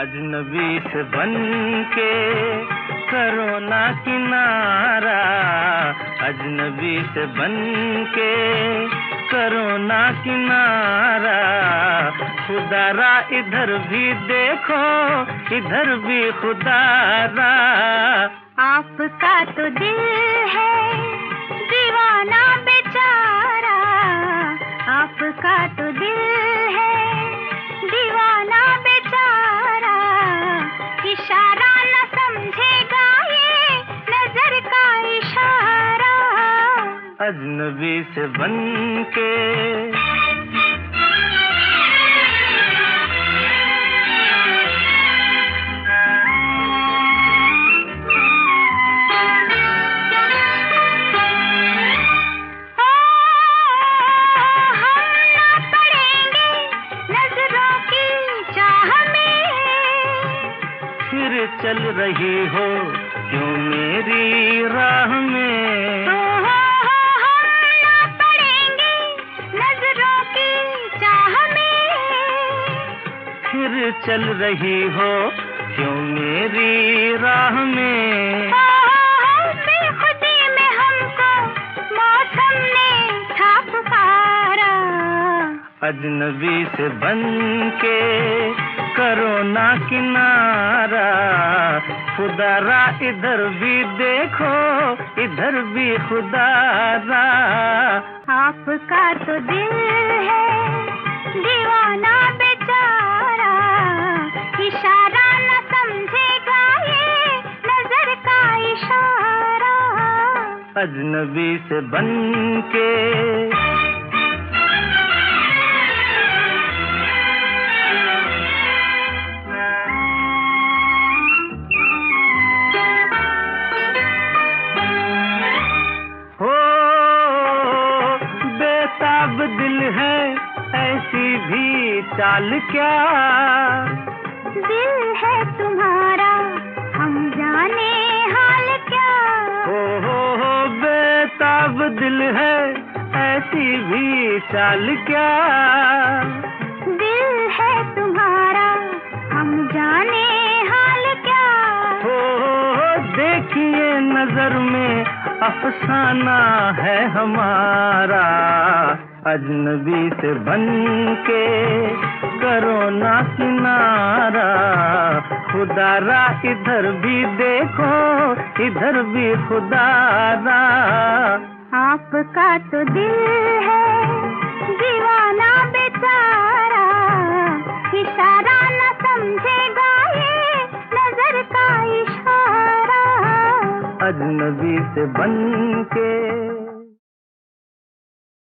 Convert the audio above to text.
अजनबी से बन के करो ना किनारा, अजनबी से बन के करो ना किनारा। खुदारा इधर भी देखो, इधर भी खुदारा। आपका तो दिल है दीवाना बेचारा, आपका तो दिल है दीवाना बेचारा। इशारा न समझेगा ये नजर का इशारा, अजनबी से बन के। फिर चल रही हो क्यों मेरी राह में, हम ना पड़ेंगे नजरों की चाह में। फिर चल रही हो क्यों मेरी राह में, बेखुदी में हमको मौसम ने था पुकारा। अजनबी से बन के करो ना किनारा। खुदारा इधर भी देखो, इधर भी खुदारा। आपका तो दिल है दीवाना बेचारा, इशारा न समझेगा ये नजर का इशारा, अजनबी से बन के। बेताब दिल है ऐसी भी चाल क्या, दिल है तुम्हारा हम जाने हाल क्या। हो बेताब दिल है ऐसी भी चाल क्या, दिल है तुम्हारा हम जाने हाल क्या। हो देखिए नजर में अफसाना है हमारा। अजनबी से बन के करो ना किनारा। खुदारा इधर भी देखो, इधर भी खुदारा। आपका तो दिल है दीवाना बेचारा, इशारा न समझेगा ये नजर का इशारा, अजनबी से बन के।